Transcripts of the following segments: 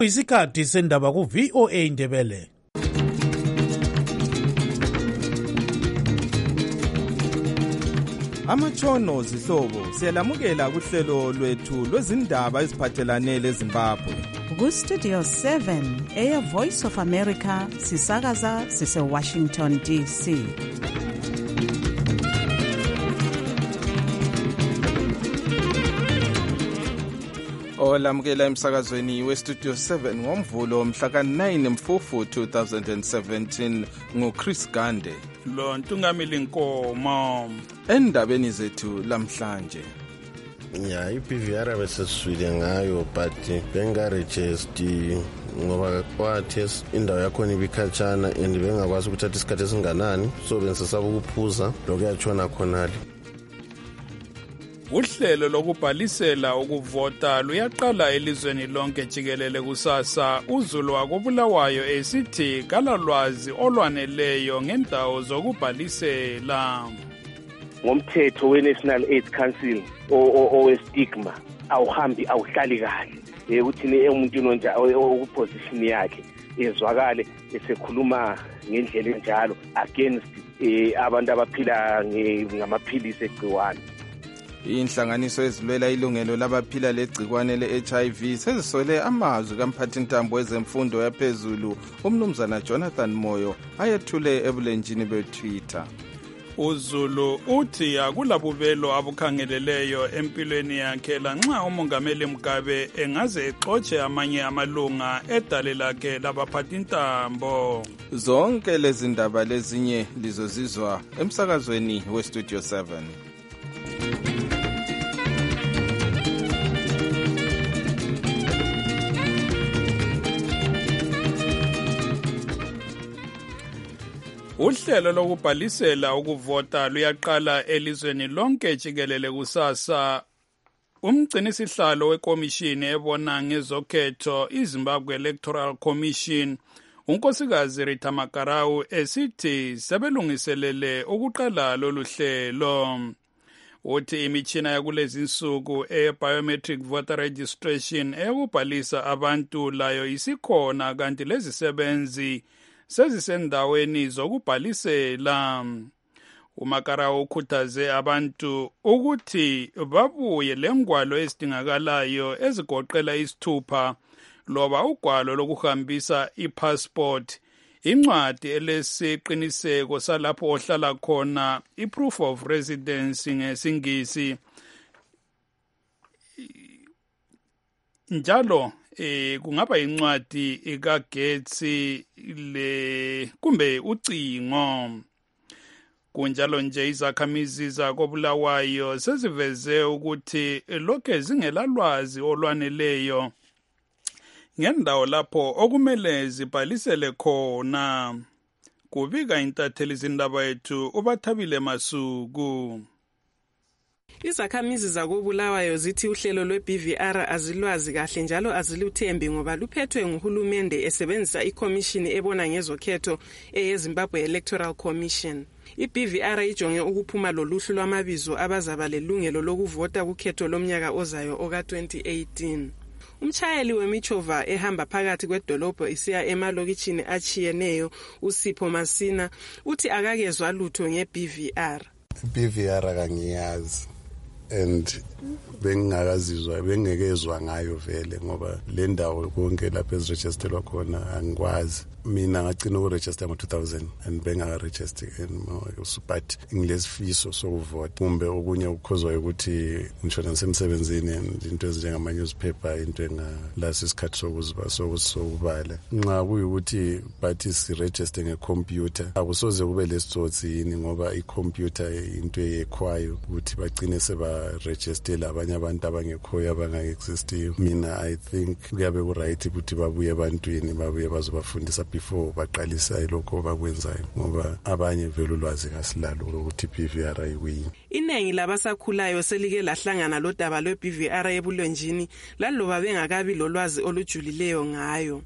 Isikhathi sendaba ku VOA Ndebele. Amatshono zihlobo siyalamukela kuhlelo lwethu lwezindaba eziphathelane leZimbabwe. Ku Studio 7 Air Voice of America sisakaza sise Washington DC. Olamukela emsakazweni we Studio 7 ngomvulo mhla ka-9 Mfumfu 2017 nguChris Gande. Lo Ntungamili Nkomo. Endabeni zethu lamhlanje. Ya iPVR beseswile ngayo but bengaregister ngoba kwathi indawo yakho ibikhatshana and bengakwazi ukuthatha isikhathi esinganani so bensesaba ukuphuza lokuyatshona khonali. Uhlelo lokubhalisela ukuvota luyaqala elizweni lonke jikelele kusasa. UZulu wakobulawayo esithi kalalwazi olwaneleyo ngendawo zokubhalisela. Ngomthetho we-National AIDS Council owestigma awuhambi awuhlali kahle ukuthi umuntu nonja okuposition yakhe ezwakale esekhuluma ngendlela enjalo against abantu abaphila ngamaphilisi egciwane. Inhlanganiso ezilwela ilungelo labaphila legcikwane le-HIV sezisole amazwi kamphathintambo wezemfundo yaphezulu umnumzana Jonathan Moyo ayethule ebulenjini beTwitter. UZulu uthi akulabubelo abukhangeleleyo empilweni yakhe lanxa umongameli Mugabe engaze exotshe amanye amalunga edale lakhe labaphathintambo. Zonke lezi ndaba lezinye lizozizwa emsakazweni we Studio 7. Uhlelo lokubhalisela ukuvota luyaqala elizweni lonke jikelele kusasa. Umgcinisihlalo wekomishini ebona ngezokhetho iZimbabwe Electoral Commission unkosikazi Rita Makarau esithi sebelungiselele ukuqala lolu hlelo. Uthi imitshina yakulezi insuku biometric voter registration eyokubhalisa abantu layo isikhona kanti lezi sebenzi sezisendaweni zokubhalisela. uMakara ukhuthaze abantu ukuthi babuye lengwalo ezidingakalayo ezigoqela isithupha loba ugwalo lokuhambisa ipassport, incwadi elesiqiniseko salapho ohlala khona, iproof of residence ngesingisi, njalo kungaba incwadi kagetsi kumbe ucingo. Kunjalo nje izakhamizi zakobulawayo seziveze ukuthi lokhe zingelalwazi olwaneleyo ngendawo lapho okumele zibhalisele khona. Kubika intatheli zindaba yethu uBathabile Masuku. Izakhamizi zakobulawayo zithi uhlelo lwe-BVR azilwazi kahle njalo aziluthembi ngoba luphethwe nguhulumende esebenzisa ikomishini ebona ngezokhetho eyeZimbabwe Electoral Commission. I-BVR ijonge ukuphuma loluhlu lwamabizo abazaba lelungelo lokuvota kukhetho lomnyaka ozayo oka-2018. Umshayeli wemichova ehamba phakathi kwedolobho isiya emalokitshini achiyeneyo uSipho Masina uthi akakezwa lutho nge-BVR. I-BVR akangiyazi and bengekezwa ngayo vele ngoba le ndawo konke lapho eziregisterwa khona angikwazi. Mina ngagcina ukuregister ngo-2000 and bengaregister anymore, but ngilesifiso sokuvota kumbe okunye ukukhozwa ukuthi ngishona ngisemsebenzini and into ezinjengama-newspaper, into engalasi isikhathi sokubala. Nxa kuyukuthi bathi siregister ngekhompyutha akusoze kube lesitsotsi yini ngoba ikhompyutha into eyekhwayo ukuthi bagcine sebarejistela abanye abantu abangekhoyo abanga-existiyo. Mina I think kuyabe ku-right ukuthi babuye ebantwini babuye bazobafundisa before baqalisa lokho bakwenzayo ngoba abanye vele ulwazi kasilalo ukuthi BVR ayikuyini. Inengi labasakhulayo selike lahlangana lodaba lwe-BVR ebulonjini laloba bengakabi lolwazi olujulileyo ngayo.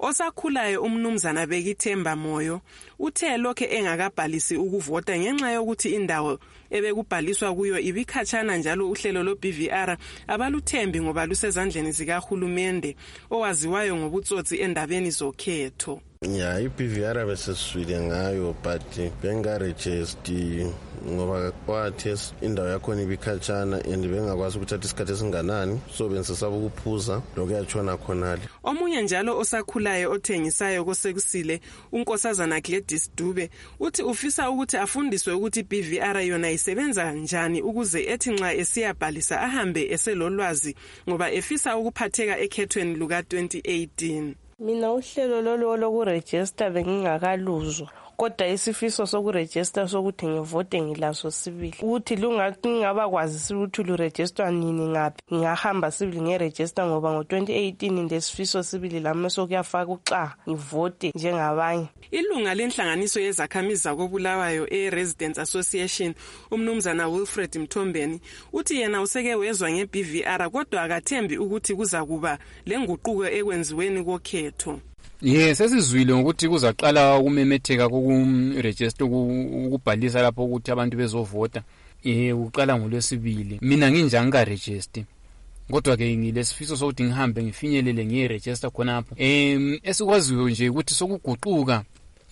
Osakhulayo umnumzana Bekithemba Moyo uthe lokho engakabhalisi ukuvota ngenxa yokuthi indawo ebekubhaliswa kuyo ibikhatshana njalo uhlelo lo BVR abaluthembi ngoba lusezandleni zikahulumende owaziwayo ngobutsotsi endabeni zokhetho. Ya iBVR beseswile ngayo but bengaregister ngoba kwathi indawo yakhona ibikhatshana and bengakwazi ukuthatha isikhathi esinganani so bensesaba ukuphuza lokho yatshona khonale. Omunye njalo osakhulayo othengisayo kosekusile unkosazana Gladys Dube uthi ufisa ukuthi afundiswe ukuthi BVR yona isebenza njani ukuze ethi nxa esiyabhalisa ahambe eselolwazi ngoba efisa ukuphatheka ekhethweni luka 2018. Mina uhlelo lolo lokuregister bengingakaluzwa kodwa isifiso sokuregister sokuthi ngivote ngilaso sibili ukuthi ngingabakwazi ukuthi luregister nini ngaphi ngingahamba sibili ngeregister ngoba ngo2018 ndesifiso sibili lami sokuyafaka uxa ngivote njengabanye. Ilunga lenhlanganiso yezakhamizi zakoBulawayo Residents Association umnumzana Wilfred Mthombeni uthi yena useke wezwa ngeBVR kodwa akathembi ukuthi kuza kuba lenguquko ekwenziweni kokhetho. Sesizwile ukuthi kuzaqala ukumemetheka kokuregister ukubhalisa lapho ukuthi abantu bezovota uqala ngoLwesibili. Mina nginjani ka register kodwa ke ngilesifiso sokuthi ngihambe ngifinyelele ngeregister khonapho. Esikwaziyo nje ukuthi sokuguquka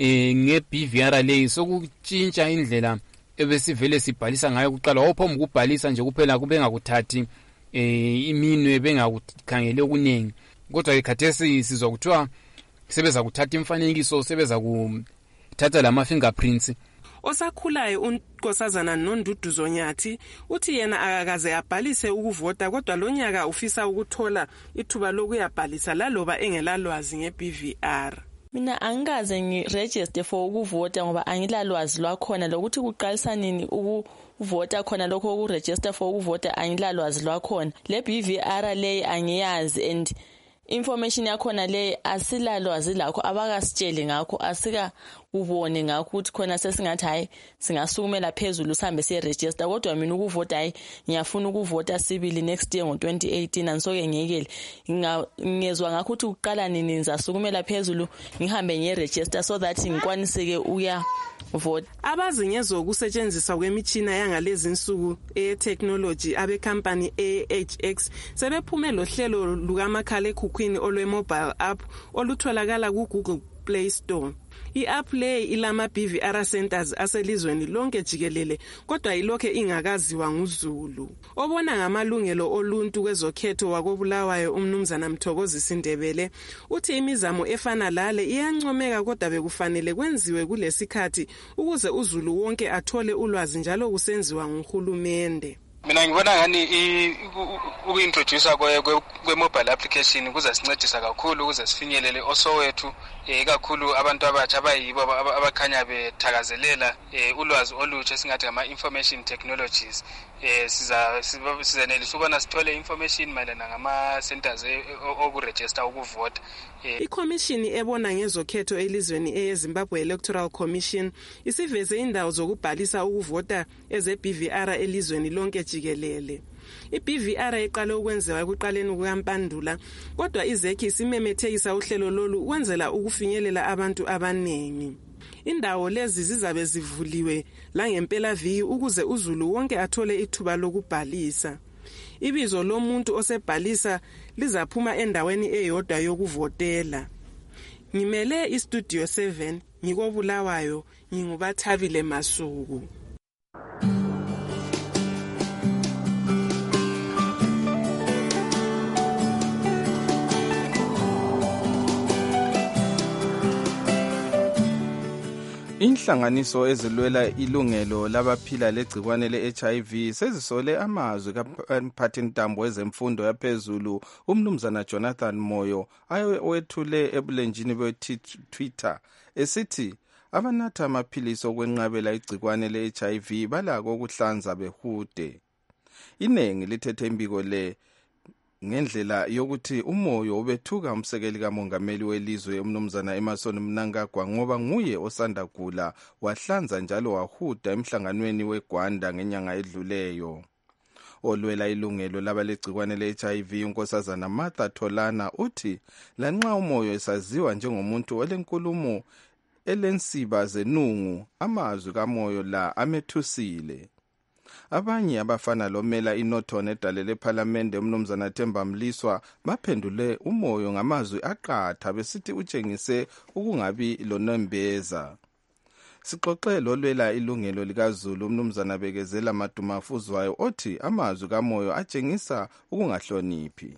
ngeBVR leyi sokutshintsha indlela ebesivele sibhalisa ngayo kuqala ophomba ukubhalisa nje kuphela kube ngakuthathi iminwe bengakukhangele okuningi kodwa ikhathesi sizwa kuthiwa sebeza kuthatha imfanekiso sebeza kuthatha lama fingerprints. Osakhulayo unkosazana Nonduduzo Nyathi uthi yena akakaze abhalise ukuvota kodwa lonyaka ufisa ukuthola ithuba lokuyabhalisa laloba engelalwazi ngeBVR. Mina angikaze ngiregister for ukuvota ngoba angilalwazi lwakhona lokuthi kuqalisa nini ukuvota khona lokho ukuregister for ukuvota angilalwazi lwakhona. Le BVR leyi angiyazi and information yakhona le asilalwazi lakho abakasitshele ngakho asika ubone ngakho ukuthi khona sesingathi hayi singasukumela phezulu sihambe siregister kodwa mina ukuvota hayi ngiyafuna ukuvota sibili next year ngo2018 ansoke ngiyekele ngezwe ngakho ukuthi uqala nini nizasukumela phezulu ngihambe ngiregister so that ngikwaniseke uya vote. Abazinyezo ukusetshenziswa kwemitshina yangalezi insuku technology abecompany AHX sebephume lohlelo lukamakhala ekhukhwini olwe-mobile app olutholakala ku-Google Play Store. I-app le ilama BVR centers aselizweni lonke jikelele kodwa ilokhe ingakaziwa nguZulu. Obona ngamalungelo oluntu kwezokhetho wakoBulawayo umnumzana Mthokozisi Ndebele uthi imizamo efana lale iyancomeka kodwa bekufanele kwenziwe kulesikhathi ukuze uZulu wonke athole ulwazi njalo kusenziwa nguhulumende. Mina ngibona ngani ukuintroduce kwe-mobile application kuzasincedisa kakhulu ukuze sifinyelele osowethu kakhulu abantu abatsha abayibo abakhanya bethakazelela ulwazi olutsha esingathi ngama-information technologies. Sizanelisa ukubona sithole information mayelana ngama-centers okuregister ukuvota. Ikhomishini ebona ngezokhetho elizweni eyeZimbabwe Electoral Commission isiveze indawo zokubhalisa ukuvota eze-BVR elizweni lonke jikelele. IBVR iqale ukwenziwa ekuqaleni kukaMpandula kodwa izekhi isimemethekisa uhlelo lolu ukwenzela ukufinyelela abantu abanengi. Indawo lezi zizabe zivuliwe la ngempela viki ukuze uZulu wonke athole ithuba lokubhalisa. Ibizo lomuntu osebhalisa lizaphuma endaweni eyodwa yokuvotela. Ngimele iStudio 7 ngikoBulawayo ngingubathabile Masuku. Inhlanganiso ezilwela ilungelo labaphila legcikwane le-HIV sezisole amazwi kamphathintambo wezemfundo yaphezulu umnumzana Jonathan Moyo ayewethule ebulenjini be-Twitter esithi abanatha amaphilisi okwenqabela igcikwane le-HIV balako ukuhlanza behude. Inengi lithethe imbiko le ngendlela yokuthi uMoyo ubethuka umsekeli kamongameli welizwe umnumzana Emmerson Mnangagwa ngoba nguye osanda gula wahlanza njalo wahuda emhlanganweni weGwanda ngenyanga edluleyo. olwela ilungelo labalegcikwane le-HIV unkosazana Martha Tholana uthi lanxa umoyo esaziwa njengomuntu olenkulumo elensiba zenungu, amazwi kamoyo la amethusile. Abanye abafana lomela iNorton edalele ePhalamende umnumzana Themba Mliswa baphendule umoyo ngamazwi aqatha besithi utshengise ukungabi lonembeza. Sixoxe lolwela ilungelo likaZulu umnumzana Bekezela Madumafuzwayo othi amazwi kamoyo atshengisa ukungahloniphi.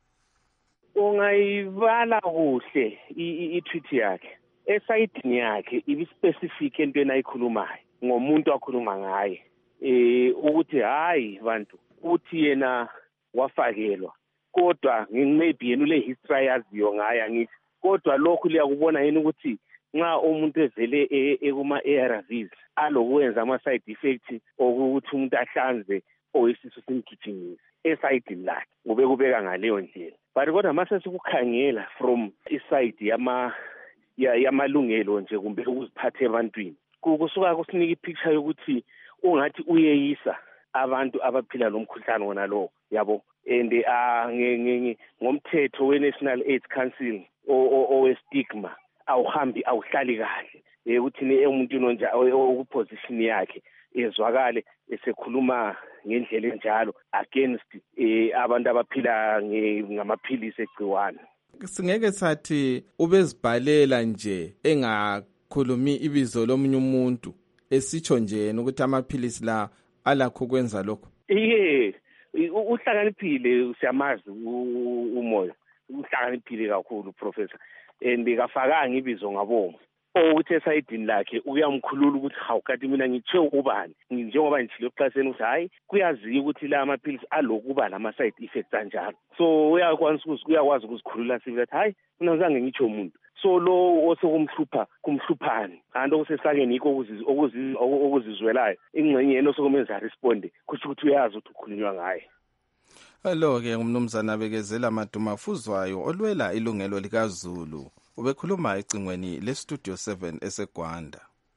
Ungayibala kuhle i-tweet yakhe esayidini yakhe ibi-specific entweni ayikhulumayo ngomuntu akhuluma ngaye. Ukuthi hayi bantu uthi yena wafakelwa kodwa maybe yena ule history yaziyo ngaye angithi kodwa lokhu liyakubona yena ukuthi nxa umuntu evele ekuma-ARVs alokwenza ama-side effects okuthi umuntu ahlanze oyisisu simgijimise esayidini lakhe kubeka ngaleyo ndlela. But kodwa mase sikukhangela from iside yamalungelo nje kumbe ukuziphatha ebantwini kusuka kusinika ipicture yokuthi ungathi uyeyisa abantu abaphila lomkhuhlane wona lo yabo. And ngomthetho we-National AIDS Council owestigma awuhambi awuhlali kahle ukuthi emuntwini onje okuposition yakhe ezwakale esekhuluma ngendlela enjalo against abantu abaphila ngamaphilisi egciwane. Singeke sathi ubezibhalela nje engakhulumi ibizo lomunye umuntu esitsho nje ukuthi amaphilisi la alakho kwenza lokho. Uhlakaniphile siyamazi umoya uhlakaniphile kakhulu professor and kafakanga ibizo ngabomo ukuthi esayidini lakhe uyamkhulula ukuthi hawu kanti mina ngithe ubani njengoba ngithile ephaseni ukuthi hayi kuyaziwa ukuthi la amaphilisi alokuba nama side effects kanjalo. So uyakwazi ukuzikhulula sibili ukuthi hayi mina ngizange ngitsho umuntu. So lo osokumhlupha kumhluphani kanti okusesakeni yikho okuzizwelayo ingxenye yena osokumenza responde kusho ukuthi uyazi ukuthi ukhulunywa ngaye. Hello-ke umnumzana Bekezela Madumafuzwayo olwela ilungelo likaZulu ubekhuluma ecingweni leStudio 7 eseGwanda.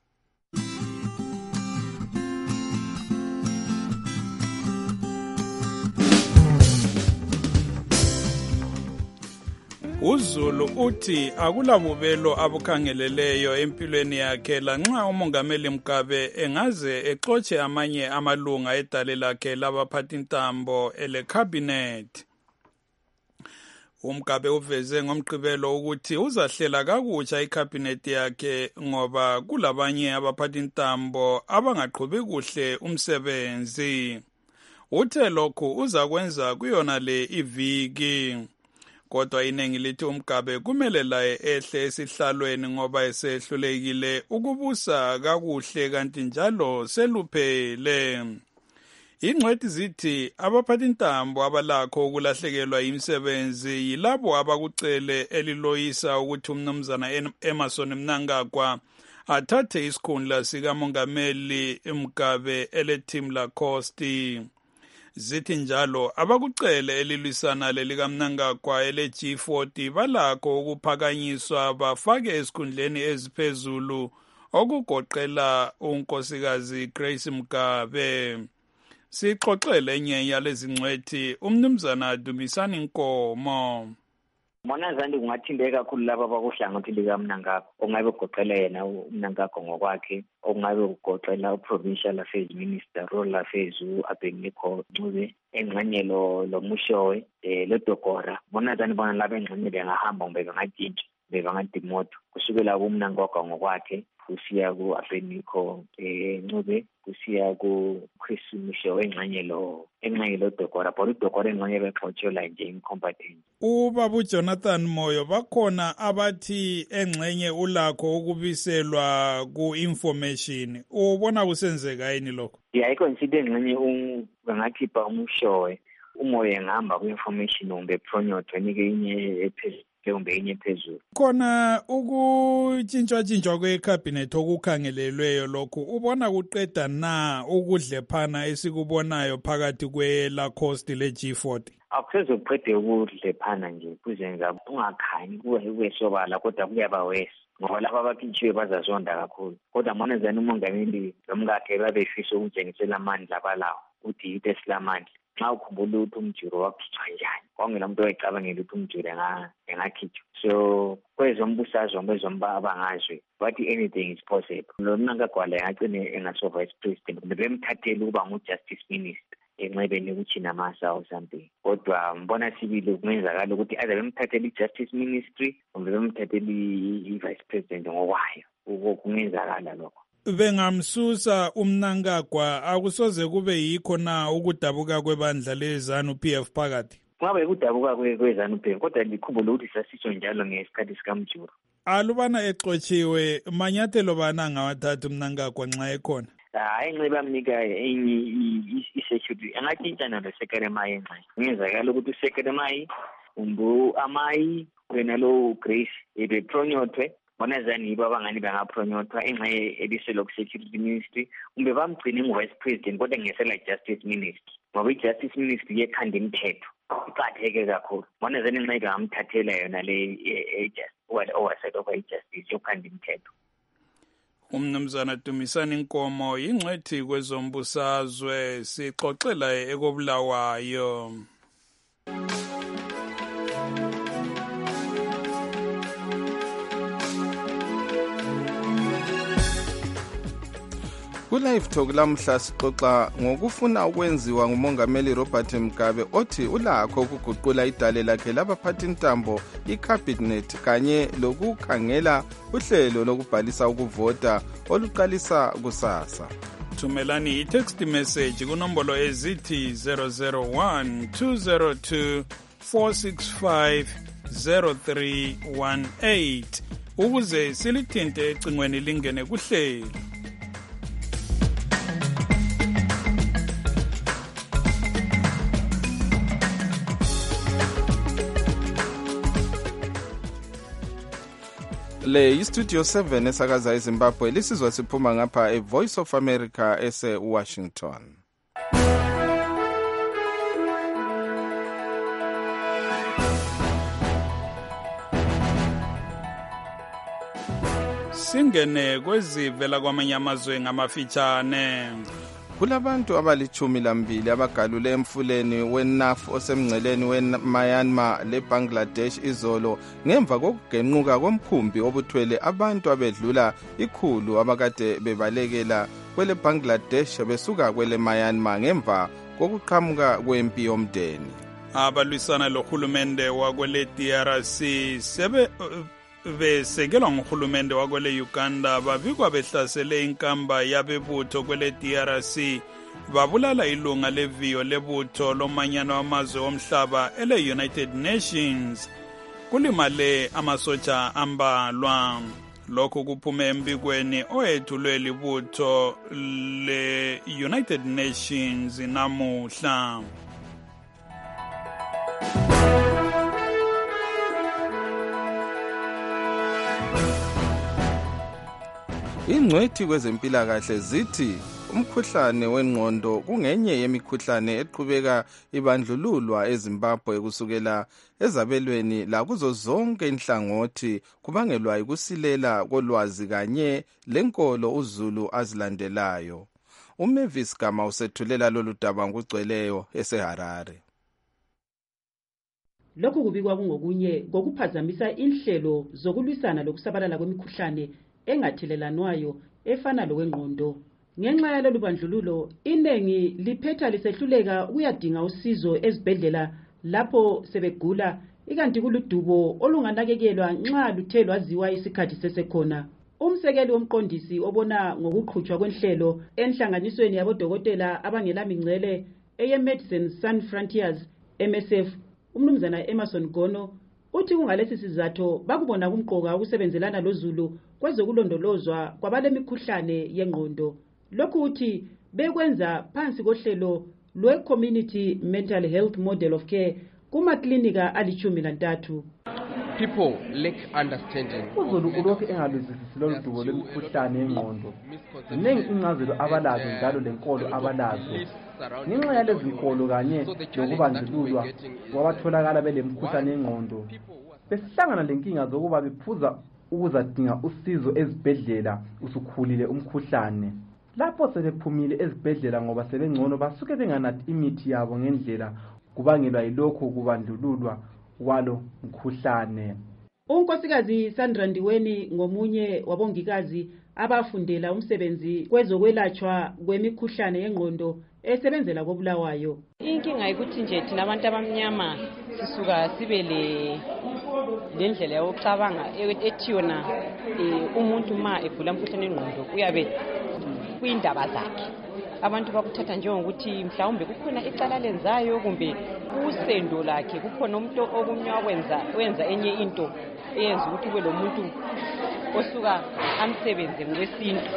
uZulu uthi akulabubelo abukhangeleleyo empilweni yakhe lanxa umongameli Mugabe engaze exotshe amanye amalunga edale lakhe labaphathintambo ele-cabinet. uMgabe uveze ngomgqibelo ukuthi uzahlela kakutsha icabinet yakhe ngoba kulabanye abaphathintambo abangaqhubi kuhle umsebenzi. Uthe lokhu uzakwenza kuyona le iviki. Kodwa iningi lithi uMgabe kumele laye ehle esihlalweni ngoba esehlulekile ukubusa kakuhle kanti njalo seluphele. Ingcwethi zithi abaphathintambo abalakho ukulahlekelwa imisebenzi yilabo abakucele eliloyisa ukuthi umnumzana Emmerson Mnangagwa athathe isikhundla sikamongameli Mugabe ele-Team Lacoste. Zithi njalo abakucele elilwisana lelikaMnangagwa ele-G40 balakho ukuphakanyiswa bafake esikhundleni eziphezulu okugoqela unkosikazi Grace Mugabe. Sixoxele enye yalezi ngcwethi umnumzana Dumisani Nkomo. Mona zandi kungathindeka kakhulu laba abakuhlangothi likaMnangagwa ongabe ugoqela yena uMnangagwa ngokwakhe ongabe ugoqela uProvincial Affairs Minister Rural Affairs uAbeniko Ncube engxenye lo Mushowe leDogora. Mona zandi bona laba engxenye bengahamba kumbe bengatshintsha bengadimoto kusukela kuMnangagwa ngokwakhe kusiya ku-Abeniko Ncube kusiya ku-Chris Mushowe engxenye lo Dogora but uDogora engxenye bexotshelwa nje incompetent. Ubaba uJonathan Moyo bakhona abathi engxenye ulakho ukubiselwa ku-information. Ubona kusenzeka yini lokho? Ayikho nsibe engxenye bengakhipha uMushowe umoya engahamba ku-information kumbe pronyoto enike inye ephezulu kumbe inye phezulu. Khona ukutshintshwa kwecabinet okukhangelelweyo lokhu ubona kuqeda na ukudlephana esikubonayo phakathi kwe-Lacoste le-G40? Akusezo kuqede ukudlephana nje kuzenza ungakhanyi kuwesobala kodwa kuyaba wesi ngoba laba abaphitshiwe bazazonda kakhulu. Kodwa mona zani umongameli lomkakhe babefisa ukutshengisela amandla abalawo uthi yitho esilamandla. Xa ukhumbula ukuthi umjuro wakhitshwa njani, kwangela muntu owayecabangela ukuthi umjuro engakhitshwa. So kwezombusazwe abangazwe bathi anything is possible. Lo Mnangagwa engagcine engaso-vice president, bemthathele ukuba ngu-justice minister enxebeni ukuthi namasa or something. Kodwa mbona sibili kungenzakala ukuthi aze bemthathele i-justice ministry kumbe bemthathele i-vice president ngokwayo. Kungenzakala lokho. Bengamsusa uMnangagwa akusoze kube yikho na ukudabuka kwebandla leZANU-PF phakathi? Kungabe ukudabuka kweZANU-PF, kodwa likhumbule ukuthi sasitsho njalo ngesikhathi sikamjuro. Alubana exotshiwe manyathelo bani angawathatha uMnangagwa nxa ekhona? Hayi, nxiba amnika enye i-security angatshintshana lo-Sekere Mayi nxa kungenzakala ukuthi uSekere Mayi amayi wena lo Grace ebepronyotwe bona zani yibo abangani bangapronyotwa enxa ebiselokhu security ministry kumbe bamgcine ngu-vice president kodwa ngesela justice ministry ngoba i-justice ministry yekhanda imithetho iqatheke kakhulu. Bona zani enxa bangamthathela yona le oversight of justice yokhanda imithetho. Umnumzana Dumisani Nkomo yingcwethi kwezombusazwe sixoxela ekobulawayo. Ku-Live Talk lamhla sixoxa ngokufuna ukwenziwa ngumongameli Robert Mugabe othi ulakho ukuguqula idale lakhe labaphathintambo i-cabinet kanye lokukhangela uhlelo lokubhalisa ukuvota oluqalisa kusasa. Thumelani i-text message kunombolo ezithi 001 202 465 0318 ukuze silithinte ecingweni lingene kuhlelo. Le iStudio 7 esakaza eZimbabwe lisizwa siphuma ngapha eVoice of America ese-Washington. Singene kwezivela kwamanye amazwe ngamafitshane. Kulabantu abali-12 abagalule emfuleni weNaf osemngceleni weMyanmar leBangladesh izolo ngemva kokugenquka komkhumbi obuthwele abantu abedlula 100 abakade bebalekela kwele Bangladesh besuka kwele Myanmar ngemva kokuqhamuka kwempi yomdeni. Abalwisana lohulumende wakwele DRC besekelwa nguhulumende wakwele Uganda babikwa behlasele inkamba yabebutho kwele DRC babulala ilunga leviyo lebutho lomanyano wamazwe omhlaba ele-United Nations kulimale amasotsha ambalwa. Lokhu kuphume embikweni oyethulwe libutho le-United Nations namuhla. Ingcwethi kwezempilakahle zithi umkhuhlane wengqondo kungenye yemikhuhlane eqhubeka ibandlululwa eZimbabwe kusukela ezabelweni lakuzo zonke inhlangothi kubangelwa ukusilela kolwazi kanye lenkolo uZulu azilandelayo. uMavis Gama usethulela lolu daba ngugcweleyo eseHarare. Lokhu kubikwa kungokunye kokuphazamisa inhlelo zokulwisana lokusabalala kwemikhuhlane engathelelanwayo efana lokwengqondo. Ngenxa yalolu bandlululo inengi liphetha lisehluleka ukuyadinga usizo ezibhedlela lapho sebegula ikanti kuludubo olunganakekelwa nxa luthe lwaziwa isikhathi sesekhona. Umsekeli womqondisi obona ngokuqhutshwa kwenhlelo enhlanganisweni yabodokotela abangela mingcele eye-Medicine Sans Frontiers MSF umnumzana Emerson Gono uthi kungalesi sizatho bakubona kumqoka ukusebenzelana loZulu kwezokulondolozwa kwabalemikhuhlane yengqondo. Lokhu uthi bekwenza phansi kohlelo lwe-Community Mental Health Model of Care kumaklinika ali-13. People lack understanding. uZulu ulokhu engaluzisisi lolu dubo lwemikhuhlane yengqondo. Ziningi incazelo abalazo njalo lenkolo abalazo. Ngenxa yalezi nkolo kanye nokubandlululwa kwabatholakala belemikhuhlane yengqondo besihlangana lenkinga zokuba bephuza ukuzadinga usizo ezibhedlela usukhulile umkhuhlane. lapho sebephumile ezibhedlela ngoba sebengcono basuke benganathi imithi yabo ngendlela kubangelwa yilokho kubandlululwa kwalo mkhuhlane. Unkosikazi Sandra Ndiweni ngomunye wabongikazi abafundela umsebenzi kwezokwelatshwa kwemikhuhlane yengqondo esebenzela koBulawayo. Inkinga ukuthi nje thina abantu abamnyama sisuka sibe lendlela yokucabanga ethi yona umuntu ma egula umkhuhlane wengqondo uyabe kuyindaba zakhe. Abantu bakuthatha njengokuthi mhlawumbe kukhona icala lenzayo kumbe usendo lakhe kukhona umuntu okumnywa wenza enye into eyenza ukuthi kube lo muntu osuka amsebenze ngokwesintu.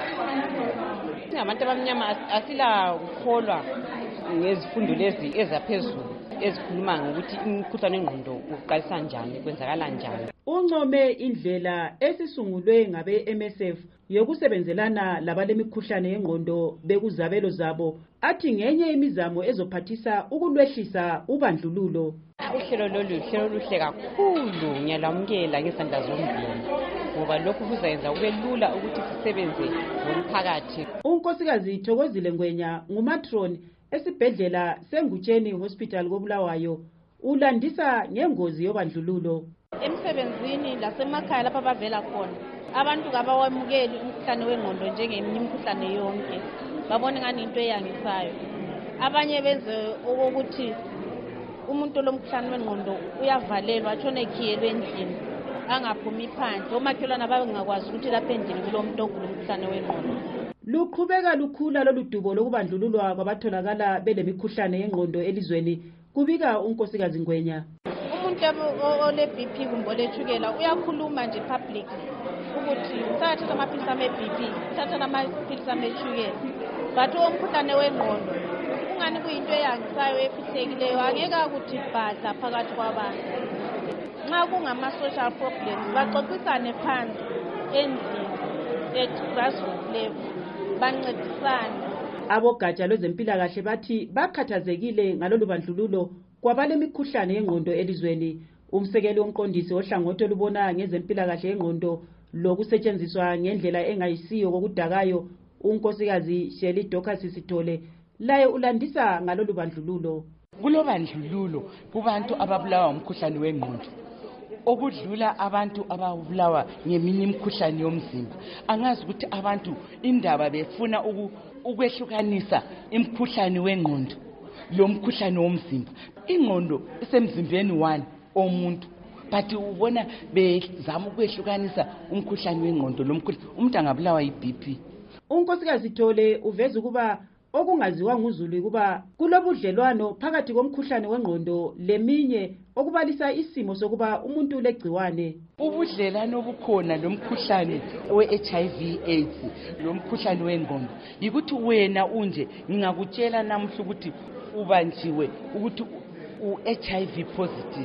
Abantu abamnyama asila ukholwa ngezifundo lezi ezaphezulu ezikhuluma ngokuthi imikhuhlane wengqondo uqalisa njani, kwenzakala njani. Uncome indlela esisungulwe ngabe MSF yokusebenzelana labalemikhuhlane yengqondo bekuzabelo zabo, athi ngenye imizamo ezophathisa ukulwehlisa ubandlululo. Uhlelo uhlelo luhle kakhulu, ngiyalwamukela ngesandla zombili ngoba lokhu kuzayenza kube lula ukuthi sisebenze ngomphakathi. Unkosikazi Thokozile Ngwenya ngumatron esibhedlela seNgutsheni Hospital koBulawayo ulandisa ngengozi yobandlululo. Emsebenzini lasemakhaya lapha bavela khona abantu kabawamukeli umkhuhlane wengqondo njengeminye imikhuhlane yonke, babona ngani into eyangisayo. Abanye benze ukuthi umuntu olomkhuhlane wengqondo uyavalelwa atshone ekhiyelwe endlini angaphumi phandle, omakhelwane abangakwazi ukuthi lapha endlini kulomuntu ogula umkhuhlane wengqondo. Luqhubeka lukhula lolu dubo lokubandlululwa kwabatholakala belemikhuhlane yengqondo elizweni, kubika unkosikazi Ngwenya. Umuntu ole BP kumbe olethukela uyakhuluma nje public ukuthi uthatha amaphilisi ame-BP, uthatha amaphilisi amethukela, but umkhuhlane wengqondo ungani kuyinto eyangisayo efihlekileyo, angeke akuthi bhadla phakathi kwabantu. Nxa kungama-social problems baxoxisane phansi endlini at grassroots level bancedisane. Abogatsha lwezempilakahle bathi bakhathazekile ngalolu bandlululo kwabalemikhuhlane yengqondo elizweni. Umsekeli womqondisi ohlangothi olubona ngezempilakahle yengqondo lokusetshenziswa ngendlela engayisiyo kokudakayo, unkosikazi Sheli Dorcas Sithole, laye ulandisa ngalolu bandlululo. Kulobandlululo kubantu ababulawa umkhuhlane wengqondo okudlula abantu ababulawa ngeminye imikhuhlane yomzimba. Angazi ukuthi abantu indaba befuna ukwehlukanisa imikhuhlane wengqondo lo mkhuhlane womzimba. Ingqondo isemzimbeni one omuntu, but ubona bezama ukwehlukanisa umkhuhlane wengqondo lo mkhuhlane umuntu angabulawa yiBP. Unkosikazi Sithole uveza ukuba okungaziwa nguzulu kuba kulobudlelwano phakathi komkhuhlane wengqondo leminye okubalisa isimo sokuba umuntu ulegciwane. Ubudlelwano obukhona lomkhuhlane we-HIV AIDS lomkhuhlane wengqondo yikuthi wena unje ngingakutshela namuhla ukuthi ubanjiwe ukuthi u-HIV positive,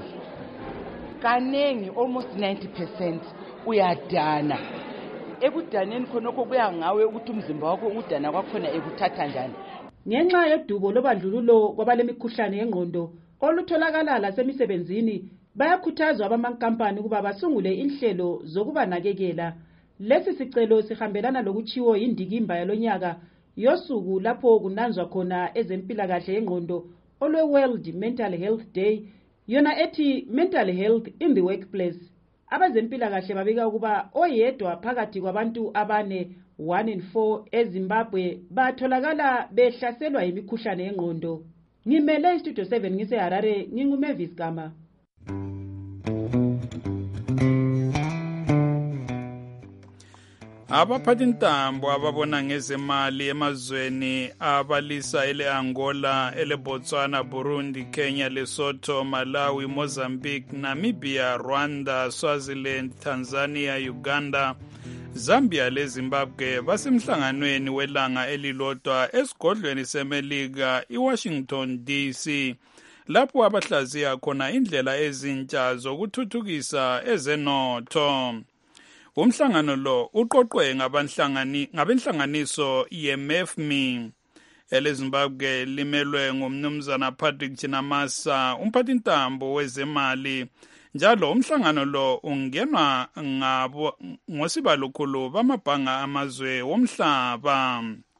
kanengi almost 90% uyadana. Ekudaneni khonokho kuya ngawe ukuthi umzimba wakho udana kwakhona ekuthatha njani. Ngenxa yodubo lobandlululo kwabalemikhuhlane yengqondo olutholakala lasemisebenzini, bayakhuthazwa abamankampani ukuba basungule inhlelo zokubanakekela. Lesi sicelo sihambelana lokutshiwo yindikimba yalonyaka yosuku lapho kunanzwa khona ezempilakahle yengqondo olwe-World Mental Health Day, yona ethi Mental Health in the Workplace. Abezempilakahle babika ukuba oyedwa phakathi kwabantu abane 1 in 4 eZimbabwe batholakala behlaselwa yimikhuhlane yengqondo. Ngimele istudio 7 ngiseHarare, nginguMavis Gama. Abaphathintambo ababona ngezemali emazweni abalisa ele-Angola, ele-Botswana, Burundi, Kenya, Lesotho, Malawi, Mozambique, Namibia, Rwanda, Swaziland, Tanzania, Uganda, Zambia leZimbabwe basemhlanganweni welanga elilodwa esigodlweni seMelika iWashington DC, lapho abahlaziya khona indlela ezintsha zokuthuthukisa ezenotho. Umhlangano lo uqoqwe ngabenhlanganiso ye-MEFMI eleZimbabwe limelwe ngumnumzana Patrick Chinamasa, umphathintambo wezemali. Njalo umhlangano lo ungenwa ngosibalukhulu bamabhanga amazwe womhlaba.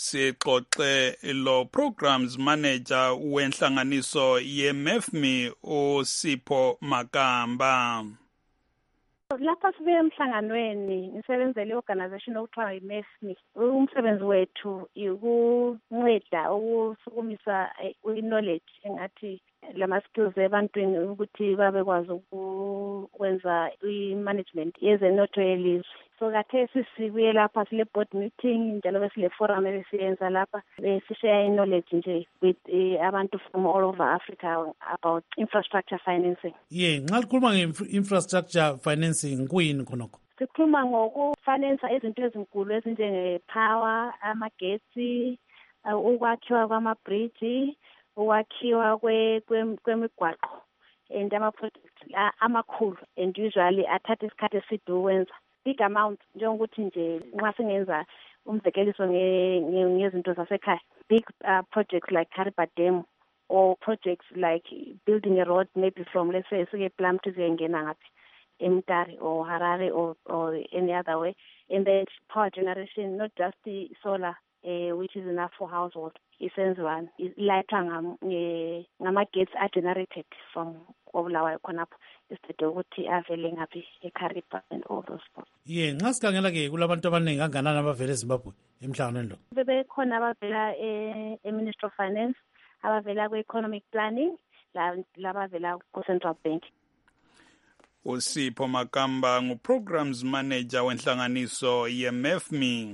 sixoxe lo programs manager wenhlanganiso ye-MEFMI uSipho Makamba. Lapha sibe emhlanganweni ngisebenzele i-organization okuthiwa yi-MEFMI. Umsebenzi wethu ukunceda ukusukumisa i-knowledge engathi lama-skills ebantwini ukuthi babekwazi ukwenza i-management yezenotho yelizwe. So kathesi sibuye lapha sile board meeting njalo besile forum ebesiyenza lapha besishare knowledge nje with abantu from all over Africa about infrastructure financing. Nxa likhuluma nge-infrastructure financing kuyini khonokho? Sikhuluma ngokufinansa izinto ezinkulu ezinjenge-power, amagetsi, ukwakhiwa kwama-bridge, ukwakhiwa kwemigwaqo and ama-projects amakhulu and usually athatha isikhathi eside ukwenza. Big amount njengokuthi nje nxa singenza umzekeliso ngezinto zasekhaya, big projects like Kariba Dam or projects like building a road maybe from, let's say, Plum to Zengena ngaphi eMtari or Harare or any other way, and then power generation, not just the solar which is enough for household. Isenziwa ilayithwa ngama-gates are generated from Obulawayo khonapho instead ukuthi avele ngaphi eKariba and all those spots. Nxa sikhangela-ke kulabantu abaningi kanganani abavela eZimbabwe emhlanganweni lo? Bebekhona abavela e-Ministry of Finance, abavela kwe-Economic Planning, labavela ku-Central Bank. uSipho Makamba ngu-Programs Manager wenhlanganiso ye-MEFMI.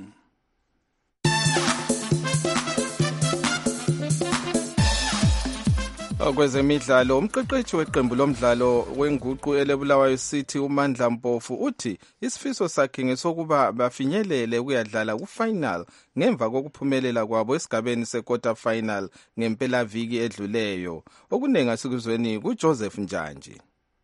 Kwezemidlalo, umqeqeshi weqembu lomdlalo wenguqu eleBulawayo City uMandla Mpofu uthi isifiso sakhe ngesokuba bafinyelele ukuyadlala ku-final ngemva kokuphumelela kwabo esigabeni se-quarter final ngempelaviki edluleyo. Okunengi asikuzweni kuJoseph Njanji.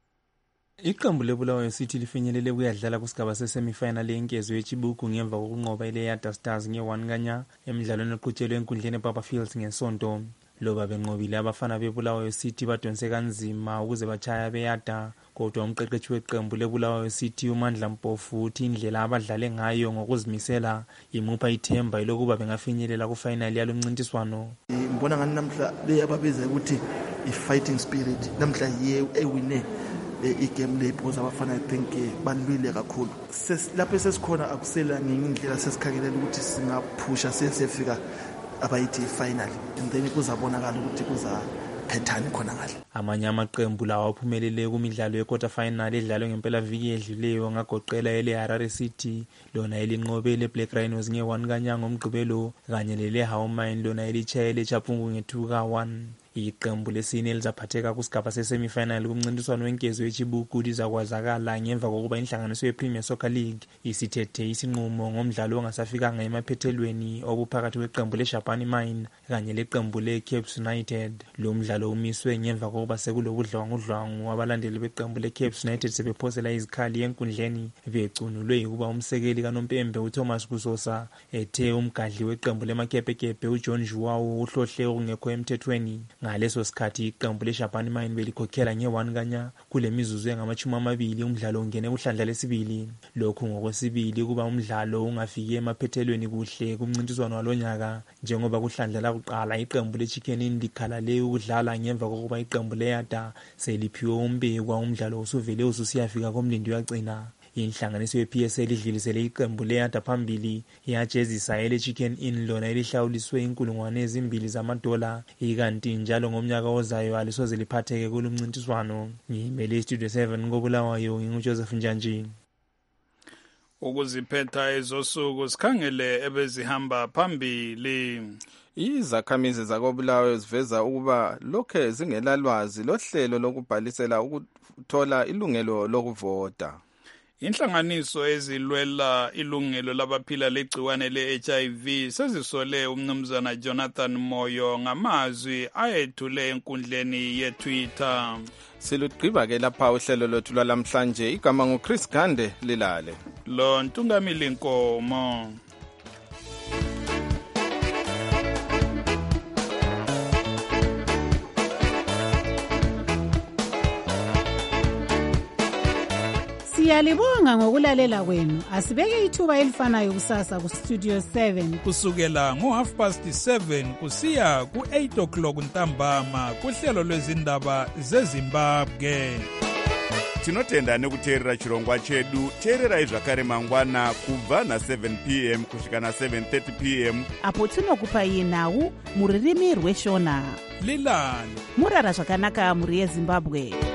Iqembu leBulawayo City lifinyelele ukuyadlala kusigaba sesemifinal yenkezo yeChibuku ngemva kokunqoba iLeada Stars nge-1 kanya emidlalweni oqhutshelwe enkundleni ePapa Fields ngesonto. Loba benqobile abafana beBulawayo City badonse kanzima ukuze bachaya beyada, kodwa umqeqeshi weqembu leBulawayo City uMandla Mpofu uthi indlela abadlale ngayo ngokuzimisela imupha ithemba lokuba bengafinyelela ku-final yalo mncintiswano. Ngibona ngani namhla leyababiza ukuthi i-fighting spirit namhla yiye ewine igame le because abafana I think balwile kakhulu. Lapho sesikhona akusela ngendlela sesikhangelela ukuthi singaphusha sesifika abayithi final and then kuzabonakala ukuthi kuzaphethani khona ngale. Amanye amaqembu lawo aphumelele kumidlalo ye-quarter final edlalwe ngempelaviki edluleyo ngagoqela ele-Harare City lona elinqobe le-Black Rhinos nge-1 kanya ngomgqibelo kanye lele-How Mine lona elitshaya le-Chapungu nge-2 ka-1. Iqembu lesine lizaphatheka kusigaba sesemifinal kumncintiswano wenkezo yeChibuku lizakwazakala ngemva kokuba inhlanganiso ye-Premier Soccer League isithethe isinqumo ngomdlalo ongasafikanga emaphethelweni obuphakathi kweqembu le-Shabani Mine kanye leqembu le-Cape United. Lo mdlalo umiswe ngemva kokuba sekulobudlwangudlwangu abalandeli beqembu le-Cape United sebephosela izikhali enkundleni becunulwe ukuba umsekeli kaNompembe uThomas Kusosa ethe umgadli weqembu lemakepekepe uJohn Juwawu uhlohle okungekho emthethweni. Ngaleso sikhathi iqembu leShabani Mine belikhokhela nge-1 kanya kule mizuzu engama-20 umdlalo ungene kuhlandla lesibili. Lokhu ngokwesibili kuba umdlalo ungafiki emaphethelweni kuhle kumncintiswano walonyaka njengoba kuhlandla lakuqala iqembu leChicken Inn likhalale ukudlala ngemva kokuba iqembu leYada seliphiwe umbekwa umdlalo usuvele ususiyafika komlindi uyagcina. Inhlanganiso ye-PSL idlulisele iqembu leYada phambili yajezisa ele-Chicken Inn lona elihlawuliswe $2,000 zamadola ikanti njalo ngomnyaka ozayo alisoze liphatheke kulumncintiswano. Ngimele iStudio 7 koBulawayo nginguJoseph Njanji. Ukuziphetha ezosuku sikhangele ebezihamba phambili. Izakhamizi zakoBulawayo ziveza ukuba lokhe zingelalwazi lohlelo lokubhalisela ukuthola ilungelo lokuvota. Inhlanganiso ezilwela ilungelo labaphila legciwane le-HIV sezisole umnumzana Jonathan Moyo ngamazwi ayethule enkundleni ye-Twitter. Silugqiba-ke lapha uhlelo lwethu lwalamhlanje. Igama nguChris Gande lilale. Lo Ntungamili Nkomo. Siyalibonga ngokulalela kwenu. Asibeke ithuba elifanayo kusasa ku Studio 7 kusukela ngo7:30 kusiya ku8:00 ntambama kuhlelo lwezindaba zeZimbabwe. Tinotenda nekuteerera chirongwa chedu. Teererai zvakare mangwana kubva na7 p.m. kusvika na7:30 p.m. apo tinokupai nhau muririmi rweshona. Lilani murara zvakanaka muri yeZimbabwe.